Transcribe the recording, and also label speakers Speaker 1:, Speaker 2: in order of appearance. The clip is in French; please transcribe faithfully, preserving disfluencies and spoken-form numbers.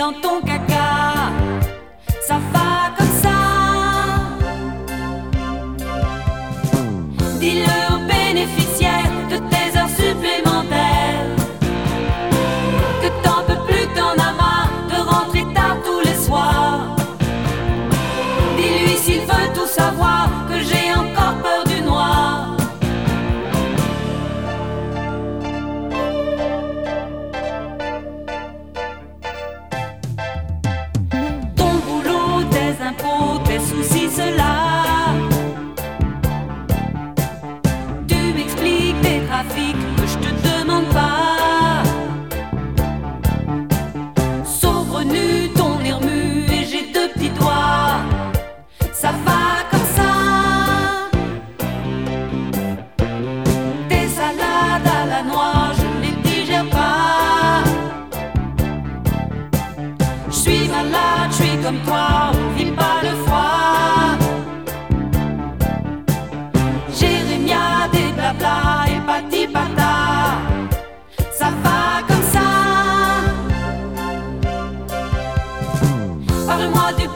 Speaker 1: dans ton caca. Ça va comme ça. Dis-le aux bénéficiaires de tes heures supplémentaires, que t'en peux plus, t'en as marre de rentrer tard tous les soirs. Dis-lui s'il veut tout savoir que j'ai encore peur du noir. Ton boulot, tes impôts, tes soucis, cela. Tu m'expliques des trafics que je te demande pas. Sauve-nu, ton air mu et j'ai deux petits doigts. Ça va comme ça. Tes salades à la noix, je ne les digère pas. Je suis malade, je suis comme toi, on vit pas le froid. Jérémia, des blabla et pati pata. Ça va comme ça. Parle-moi du